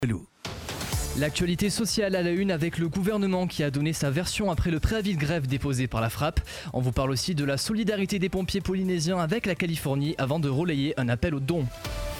Hello. L'actualité sociale à la une avec le gouvernement qui a donné sa version après le préavis de grève déposé par la Frappe. On vous parle aussi de la solidarité des pompiers polynésiens avec la Californie avant de relayer un appel aux dons.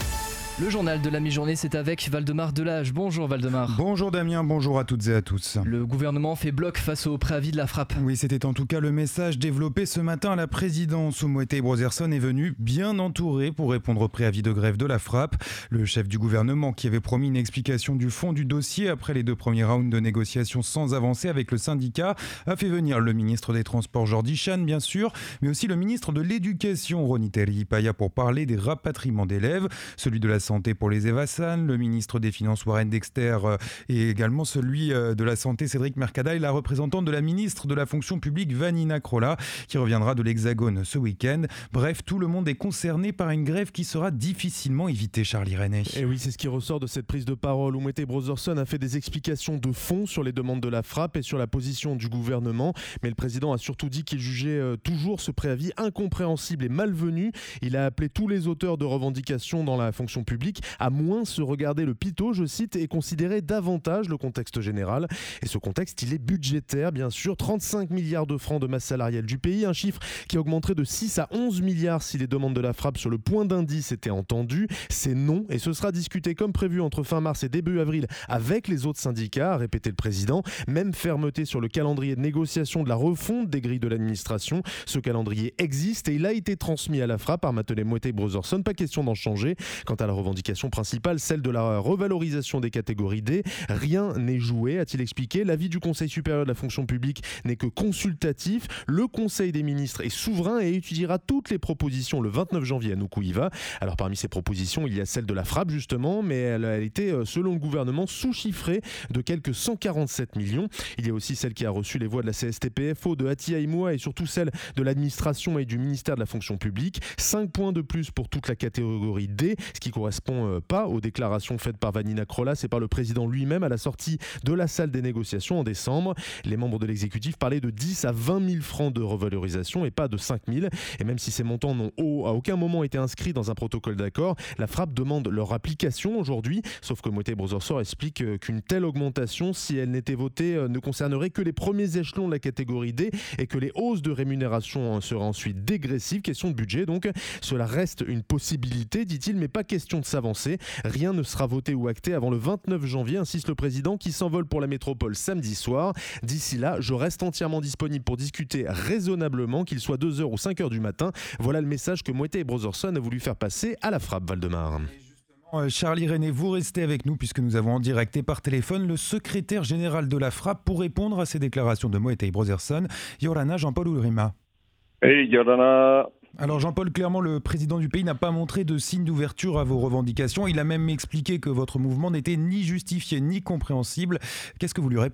Le journal de la mi-journée, c'est avec Valdemar Delage. Bonjour Valdemar. Bonjour Damien, bonjour à toutes et à tous. Le gouvernement fait bloc face au préavis de la Frappe. Oui, c'était en tout cas le message développé ce matin à la présidence. Moetai Brotherson est venu bien entouré pour répondre au préavis de grève de la Frappe. Le chef du gouvernement qui avait promis une explication du fond du dossier après les 2 premiers rounds de négociations sans avancée avec le syndicat a fait venir le ministre des Transports Jordi Chan bien sûr, mais aussi le ministre de l'Éducation Roni Terihipaya pour parler des rapatriements d'élèves, celui de la santé pour les Evassan, le ministre des Finances Warren Dexter et également celui de la santé Cédric Mercada et la représentante de la ministre de la fonction publique Vanina Kralla qui reviendra de l'Hexagone ce week-end. Bref, tout le monde est concerné par une grève qui sera difficilement évitée, Charlie René. Et oui, c'est ce qui ressort de cette prise de parole où Moetai Brotherson a fait des explications de fond sur les demandes de la Frappe et sur la position du gouvernement. Mais le président a surtout dit qu'il jugeait toujours ce préavis incompréhensible et malvenu. Il a appelé tous les auteurs de revendications dans la fonction publique à moins se regarder le pitot, je cite, et considérer davantage le contexte général. Et ce contexte, il est budgétaire, bien sûr. 35 milliards de francs de masse salariale du pays, un chiffre qui augmenterait de 6 à 11 milliards si les demandes de la Frappe sur le point d'indice étaient entendues. C'est non, et ce sera discuté comme prévu entre fin mars et début avril avec les autres syndicats, a répété le président. Même fermeté sur le calendrier de négociation de la refonte des grilles de l'administration. Ce calendrier existe et il a été transmis à la Frappe par Moetai Brotherson. Pas question d'en changer. Quant à la revendication principale, celle de la revalorisation des catégories D, rien n'est joué, a-t-il expliqué. L'avis du Conseil supérieur de la fonction publique n'est que consultatif. Le Conseil des ministres est souverain et étudiera toutes les propositions le 29 janvier à Nuku'hiva. Alors parmi ces propositions, il y a celle de la Frappe justement, mais elle a été, selon le gouvernement, sous-chiffrée de quelques 147 millions. Il y a aussi celle qui a reçu les voix de la CSTPFO, de Hati Aïmoua et surtout celle de l'administration et du ministère de la fonction publique. 5 points de plus pour toute la catégorie D, ce qui correspond pas aux déclarations faites par Vanina Kralla, c'est par le président lui-même à la sortie de la salle des négociations en décembre. Les membres de l'exécutif parlaient de 10 à 20 000 francs de revalorisation et pas de 5 000. Et même si ces montants n'ont à aucun moment été inscrits dans un protocole d'accord, la Frappe demande leur application aujourd'hui. Sauf que Moetai Brotherson explique qu'une telle augmentation, si elle n'était votée, ne concernerait que les premiers échelons de la catégorie D et que les hausses de rémunération seraient ensuite dégressives. Question de budget donc. Cela reste une possibilité, dit-il, mais pas question de s'avancer. Rien ne sera voté ou acté avant le 29 janvier, insiste le président qui s'envole pour la métropole samedi soir. D'ici là, je reste entièrement disponible pour discuter raisonnablement, qu'il soit 2h ou 5h du matin. Voilà le message que Moetai Brotherson a voulu faire passer à la Frappe, Valdemar. Charlie René, vous restez avec nous puisque nous avons en direct et par téléphone le secrétaire général de la Frappe pour répondre à ces déclarations de Moetai Brotherson, Yorana Jean-Paul Urima. Hey Yorana. Alors Jean-Paul, clairement le président du pays n'a pas montré de signe d'ouverture à vos revendications. Il a même expliqué que votre mouvement n'était ni justifié ni compréhensible. Qu'est-ce que vous lui répondez ?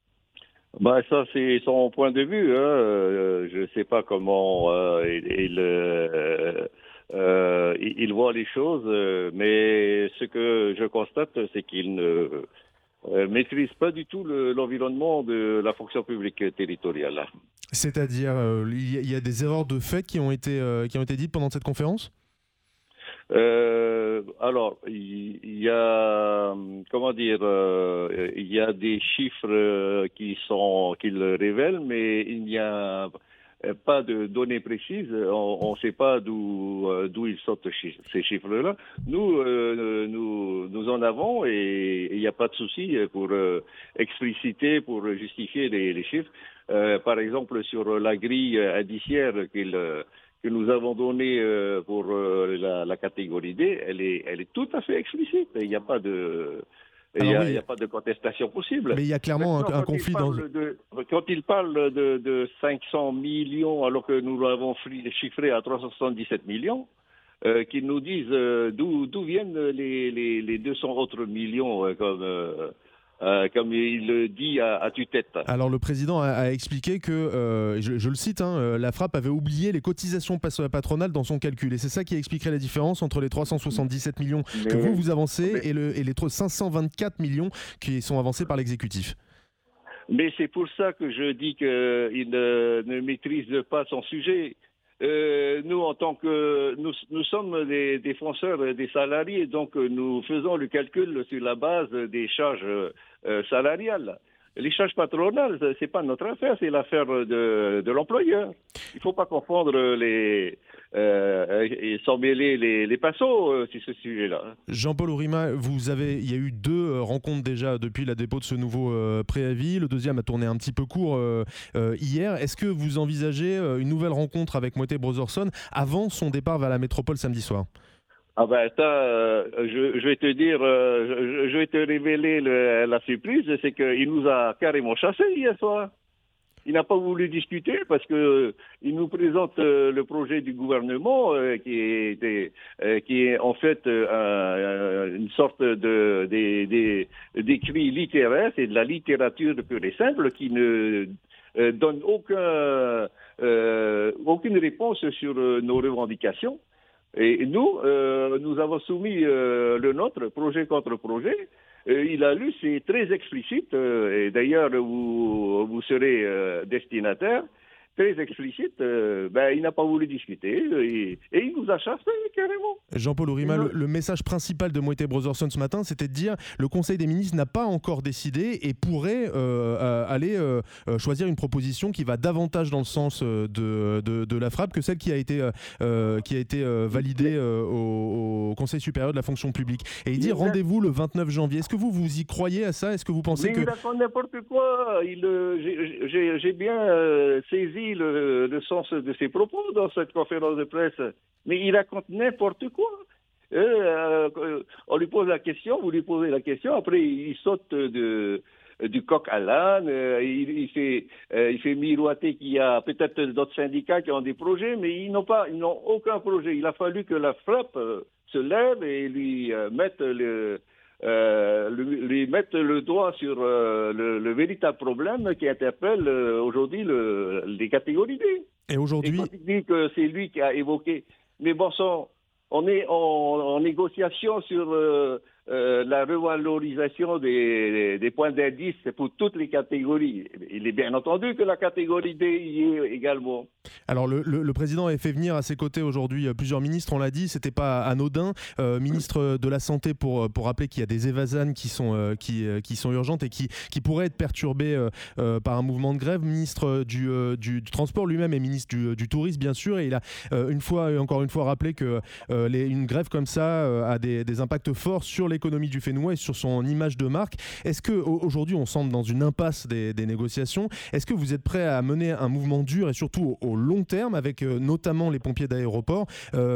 Ça c'est son point de vue. Je ne sais pas comment il voit les choses, mais ce que je constate, c'est qu'il ne maîtrise pas du tout l'environnement de la fonction publique territoriale. C'est-à-dire, il y a des erreurs de fait qui ont été dites pendant cette conférence ? Alors, il y a, il y a des chiffres qu'il révèle, mais il n'y a pas de données précises. On ne sait pas d'où ils sortent ces chiffres-là. Nous en avons et il n'y a pas de souci pour expliciter, pour justifier les chiffres. Par exemple, sur la grille indiciaire que nous avons donnée pour la catégorie D, elle est tout à fait explicite. Il n'y a pas de... Il n'y a pas de contestation possible. Mais il y a clairement un conflit dans... Quand il parle de 500 millions, alors que nous l'avons chiffré à 377 millions, qu'ils nous disent d'où viennent les 200 autres millions, comme il le dit à tue-tête. Alors le président a expliqué que, je le cite, la Frappe avait oublié les cotisations patronales dans son calcul. Et c'est ça qui expliquerait la différence entre les 377 millions que vous avancez et les 524 millions qui sont avancés par l'exécutif. Mais c'est pour ça que je dis qu'il ne maîtrise pas son sujet. nous, en tant que nous sommes des défenseurs des salariés, donc nous faisons le calcul sur la base des charges salariales. Les charges patronales, c'est pas notre affaire, c'est l'affaire de l'employeur. Il faut pas confondre et s'en mêler les pinceaux sur ce sujet-là. Jean-Paul Ourima, il y a eu 2 rencontres déjà depuis la dépôt de ce nouveau préavis. Le deuxième a tourné un petit peu court hier. Est-ce que vous envisagez une nouvelle rencontre avec Moët Brotherson avant son départ vers la métropole samedi soir ? Ah ben ça, je vais te dire, je vais te révéler la surprise, c'est qu'il nous a carrément chassés hier soir. Il n'a pas voulu discuter parce que il nous présente le projet du gouvernement qui est en fait une sorte d'écrit littéraire, c'est de la littérature pure et simple qui ne donne aucune réponse sur nos revendications. Et nous avons soumis le nôtre, projet contre projet. Il a lu, c'est très explicite, et d'ailleurs vous serez destinataire, très explicite, il n'a pas voulu discuter, et il nous a chassés carrément. Jean-Paul Ourima, le message principal de Moët Brotherson ce matin, c'était de dire le Conseil des ministres n'a pas encore décidé et pourrait aller choisir une proposition qui va davantage dans le sens de la frappe que celle qui a été validée au Conseil supérieur de la fonction publique. Et il dit rendez-vous le 29 janvier. Est-ce que vous y croyez à ça ? Est-ce que vous pensez que... Il raconte n'importe quoi. J'ai bien saisi le sens de ses propos dans cette conférence de presse. Mais il raconte n'importe quoi. On lui pose la question, vous lui posez la question, après il saute du coq à l'âne, il fait miroiter qu'il y a peut-être d'autres syndicats qui ont des projets, mais ils n'ont aucun projet. Il a fallu que la frappe se lève et lui mette le doigt sur le véritable problème qui interpelle aujourd'hui les catégories D. Et aujourd'hui, quand il dit que c'est lui qui a évoqué, mais bon sang, on est en négociation sur la revalorisation des points d'indice pour toutes les catégories. Il est bien entendu que la catégorie D y est également. Alors le président avait fait venir à ses côtés aujourd'hui plusieurs ministres, on l'a dit, c'était pas anodin. Ministre de la Santé pour rappeler qu'il y a des évasanes qui sont urgentes et qui pourraient être perturbées par un mouvement de grève. Ministre du Transport lui-même et ministre du Tourisme bien sûr. Et il a encore une fois rappelé que une grève comme ça a des impacts forts sur l'économie du Fénois et sur son image de marque. Est-ce qu'aujourd'hui on semble dans une impasse des négociations ? Est-ce que vous êtes prêt à mener un mouvement dur et surtout au long terme avec notamment les pompiers d'aéroport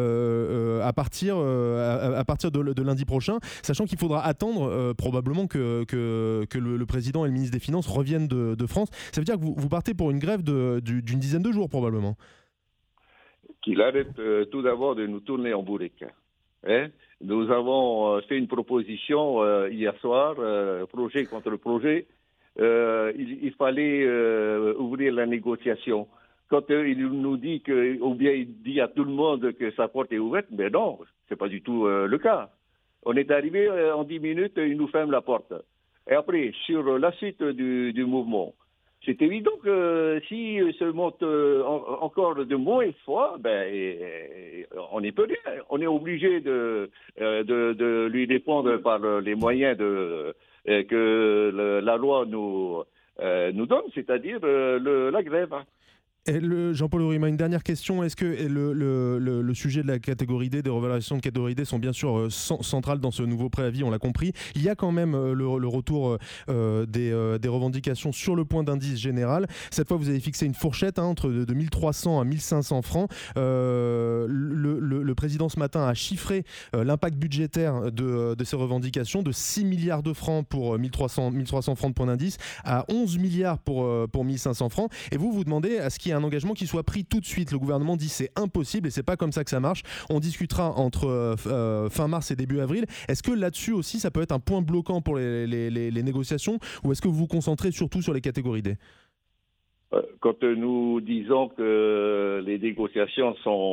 à partir de lundi prochain, sachant qu'il faudra attendre probablement que le président et le ministre des Finances reviennent de France. Ça veut dire que vous partez pour une grève d'une dizaine de jours probablement. Qu'il arrête tout d'abord de nous tourner en bourrique. Nous avons fait une proposition hier soir, projet contre projet. Il fallait ouvrir la négociation. Quand il nous dit ou bien il dit à tout le monde que sa porte est ouverte, mais non, c'est pas du tout le cas. On est arrivé en 10 minutes, il nous ferme la porte. Et après, sur la suite du mouvement, c'est évident que si se monte encore de mauvaise foi, on n'y peut rien. On est obligé de lui répondre par les moyens que la loi nous donne, c'est-à-dire la grève. Et Jean-Paul Ourima, une dernière question. Est-ce que le sujet de la catégorie D, des revalorisations de catégorie D sont bien sûr centrales dans ce nouveau préavis, on l'a compris. Il y a quand même le retour des revendications sur le point d'indice général. Cette fois, vous avez fixé une fourchette entre de 1300 à 1500 francs. Le président ce matin a chiffré l'impact budgétaire de ces revendications de 6 milliards de francs pour 1300 francs de point d'indice à 11 milliards pour 1500 francs. Et vous demandez à ce qu'il y ait un engagement qui soit pris tout de suite. Le gouvernement dit c'est impossible et c'est pas comme ça que ça marche. On discutera entre fin mars et début avril. Est-ce que là-dessus aussi ça peut être un point bloquant pour les négociations ou est-ce que vous vous concentrez surtout sur les catégories D ? Quand nous disons que les négociations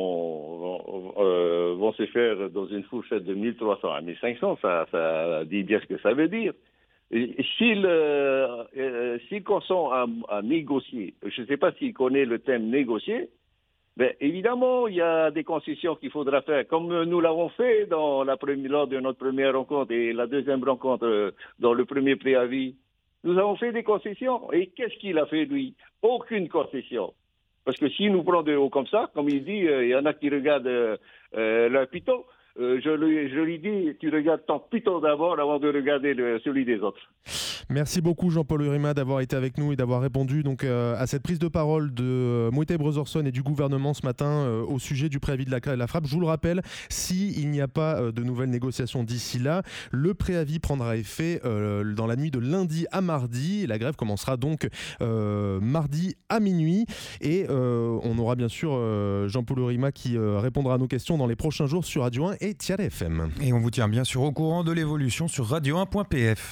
vont se faire dans une fourchette de 1300 à 1500, ça dit bien ce que ça veut dire. S'ils consent à négocier, je ne sais pas s'il connaît le thème négocier, Évidemment, il y a des concessions qu'il faudra faire, comme nous l'avons fait lors de notre première rencontre et la deuxième rencontre dans le premier préavis. Nous avons fait des concessions. Et qu'est-ce qu'il a fait, lui? Aucune concession. Parce que s'il nous prend de haut comme ça, comme il dit, il y en a qui regardent leur piton. Je lui dis, tu regardes ton piton d'abord avant de regarder celui des autres. Merci beaucoup Jean-Paul Urima d'avoir été avec nous et d'avoir répondu donc, à cette prise de parole de Moetai Brotherson et du gouvernement ce matin au sujet du préavis de la frappe. Je vous le rappelle, s'il n'y a pas de nouvelles négociations d'ici là, le préavis prendra effet dans la nuit de lundi à mardi. La grève commencera donc mardi à minuit et on aura bien sûr Jean-Paul Urima qui répondra à nos questions dans les prochains jours sur Radio 1 et Tiare FM. Et on vous tient bien sûr au courant de l'évolution sur radio1.pf.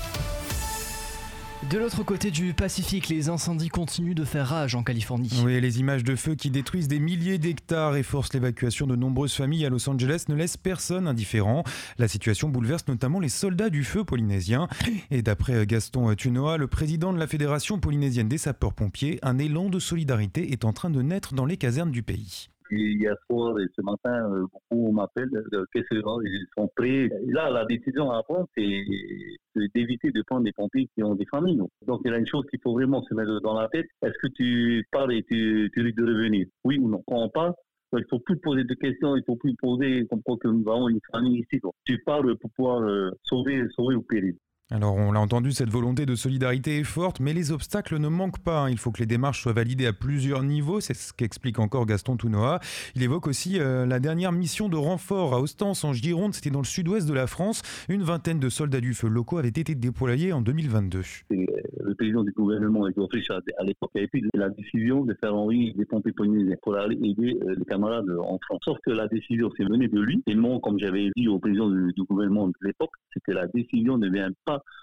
De l'autre côté du Pacifique, les incendies continuent de faire rage en Californie. Oui, les images de feux qui détruisent des milliers d'hectares et forcent l'évacuation de nombreuses familles à Los Angeles ne laissent personne indifférent. La situation bouleverse notamment les soldats du feu polynésiens. Et d'après Gaston Tunoa, le président de la Fédération polynésienne des sapeurs-pompiers, un élan de solidarité est en train de naître dans les casernes du pays. Hier soir et ce matin, beaucoup m'appellent, qu'est-ce qu'ils sont prêts. Là, la décision à prendre, c'est d'éviter de prendre des pompiers qui ont des familles. Donc, il y a une chose qu'il faut vraiment se mettre dans la tête. Est-ce que tu pars et tu risques de revenir? Oui ou non? Quand on part, il ne faut plus poser de questions, il ne faut plus poser comme quoi que nous avons une famille ici. Donc, tu pars pour pouvoir sauver au péril. Alors on l'a entendu, cette volonté de solidarité est forte, mais les obstacles ne manquent pas. Il faut que les démarches soient validées à plusieurs niveaux, c'est ce qu'explique encore Gaston Tunoa. Il évoque aussi la dernière mission de renfort à Ostens en Gironde, c'était dans le sud-ouest de la France. Une vingtaine de soldats du feu locaux avaient été déployés en 2022. Le président du gouvernement, Edouard Frisch, à l'époque, avait pris la décision de faire envoyer des pompiers polynésiens pour aller aider les camarades en France. Sauf que la décision, c'est venue de lui. Et moi, comme j'avais dit au président du gouvernement de l'époque, c'est que la décision ne vient pas